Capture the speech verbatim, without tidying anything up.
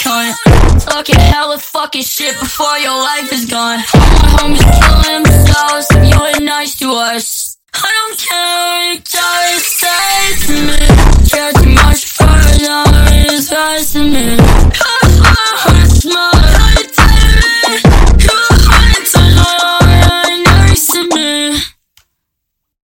cunt. Talking hella fucking shit before your life is gone. All my homies killing themselves if you were nice to us. I don't care, just